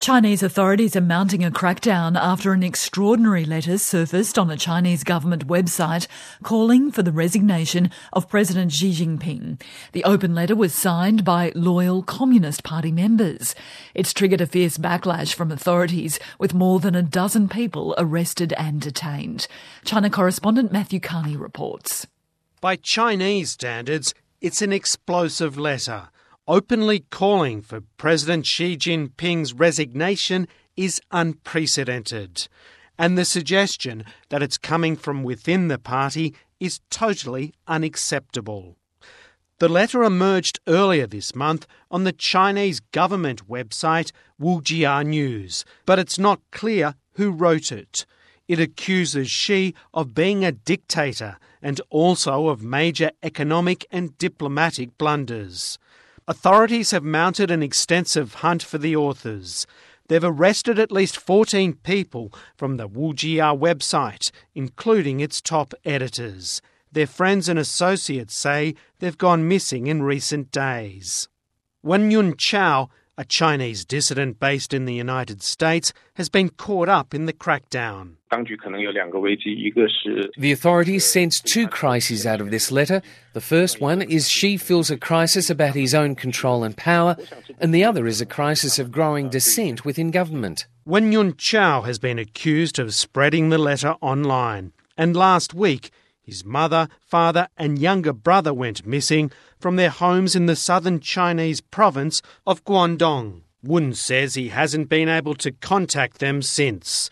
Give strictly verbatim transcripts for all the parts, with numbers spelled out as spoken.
Chinese authorities are mounting a crackdown after an extraordinary letter surfaced on a Chinese government website calling for the resignation of President Xi Jinping. The open letter was signed by loyal Communist Party members. It's triggered a fierce backlash from authorities, with more than a dozen people arrested and detained. China correspondent Matthew Carney reports. By Chinese standards, it's an explosive letter. Openly calling for President Xi Jinping's resignation is unprecedented, and the suggestion that it's coming from within the party is totally unacceptable. The letter emerged earlier this month on the Chinese government website Wujia News, but it's not clear who wrote it. It accuses Xi of being a dictator and also of major economic and diplomatic blunders. Authorities have mounted an extensive hunt for the authors. They've arrested at least fourteen people from the Wujia website, including its top editors. Their friends and associates say they've gone missing in recent days. Wen Yunchao, a Chinese dissident based in the United States, has been caught up in the crackdown. The authorities sense two crises out of this letter. The first one is Xi feels a crisis about his own control and power, and the other is a crisis of growing dissent within government. Wen Yunchao has been accused of spreading the letter online, and last week his mother, father and younger brother went missing from their homes in the southern Chinese province of Guangdong. Wen says he hasn't been able to contact them since.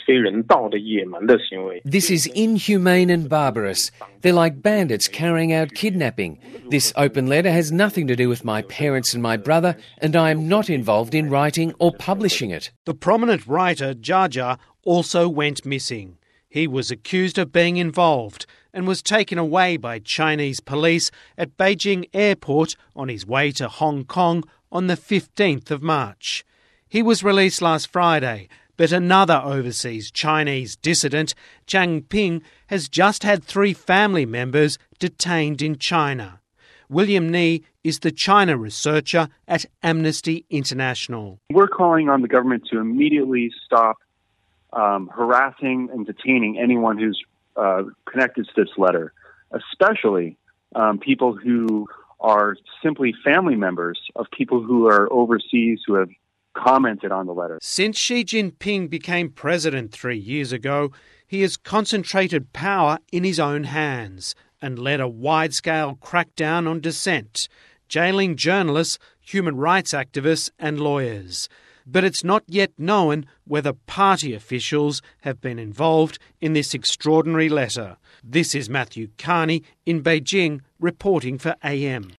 This is inhumane and barbarous. They're like bandits carrying out kidnapping. This open letter has nothing to do with my parents and my brother, and I am not involved in writing or publishing it. The prominent writer Jia Jia also went missing. He was accused of being involved and was taken away by Chinese police at Beijing Airport on his way to Hong Kong on the fifteenth of March. He was released last Friday, but another overseas Chinese dissident, Zhang Ping, has just had three family members detained in China. William Ni is the China researcher at Amnesty International. We're calling on the government to immediately stop um, harassing and detaining anyone who's uh, connected to this letter, especially um, people who are simply family members of people who are overseas who have commented on the letter. Since Xi Jinping became president three years ago, he has concentrated power in his own hands and led a wide-scale crackdown on dissent, jailing journalists, human rights activists and lawyers. But it's not yet known whether party officials have been involved in this extraordinary letter. This is Matthew Carney in Beijing, reporting for A M.